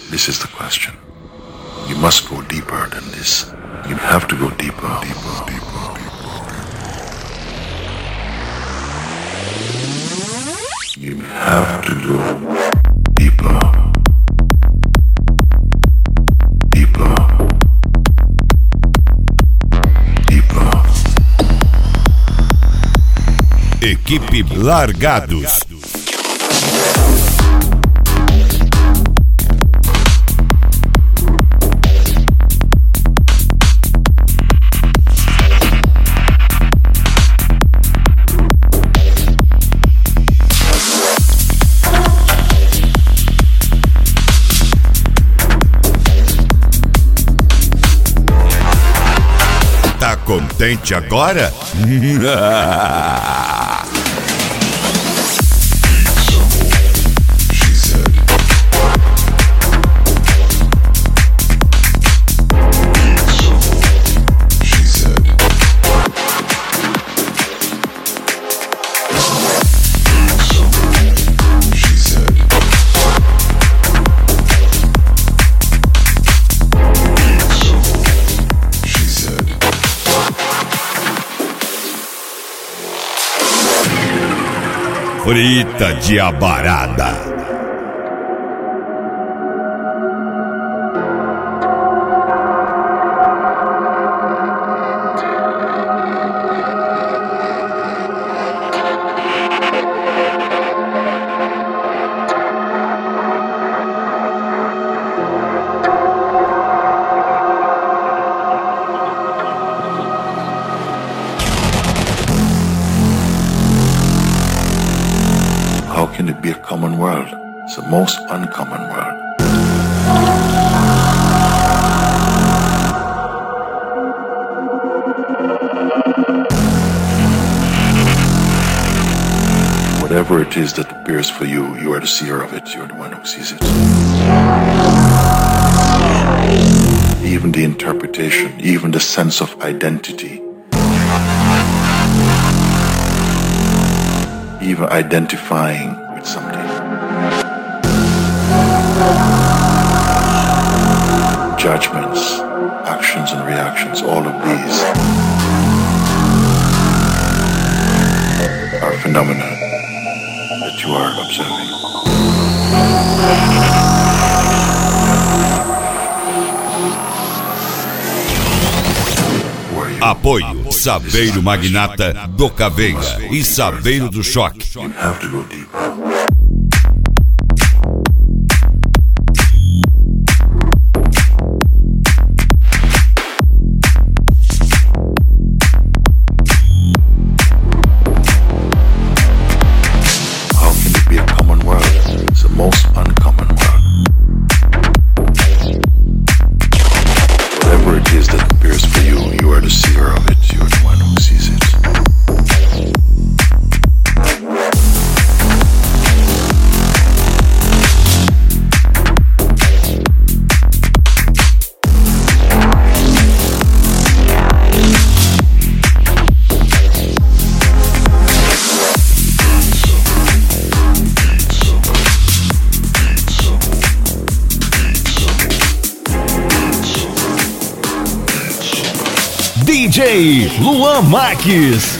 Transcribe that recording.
This is the question. You must go deeper than this. You have to go deeper, deeper, deeper, deeper. You have to go deeper. Deeper. Deeper. Equipe Largados. Tá contente agora? Frita de abarada. How can it be a common world? It's the most uncommon world. Whatever it is that appears for you, you are the seer of it. You're the one who sees it. Even the interpretation, even the sense of identity, even identifying with something. Judgments, actions and reactions, all of these are phenomena that you are observing. Apoio Saveiro Magnata do Caveira e Saveiro do Choque. You have to go deeper. How can it be a common world? It's the most uncommon world. Whatever it is that appears for you, you are the seer of it. You're the one who sees it. DJ Luan Marques.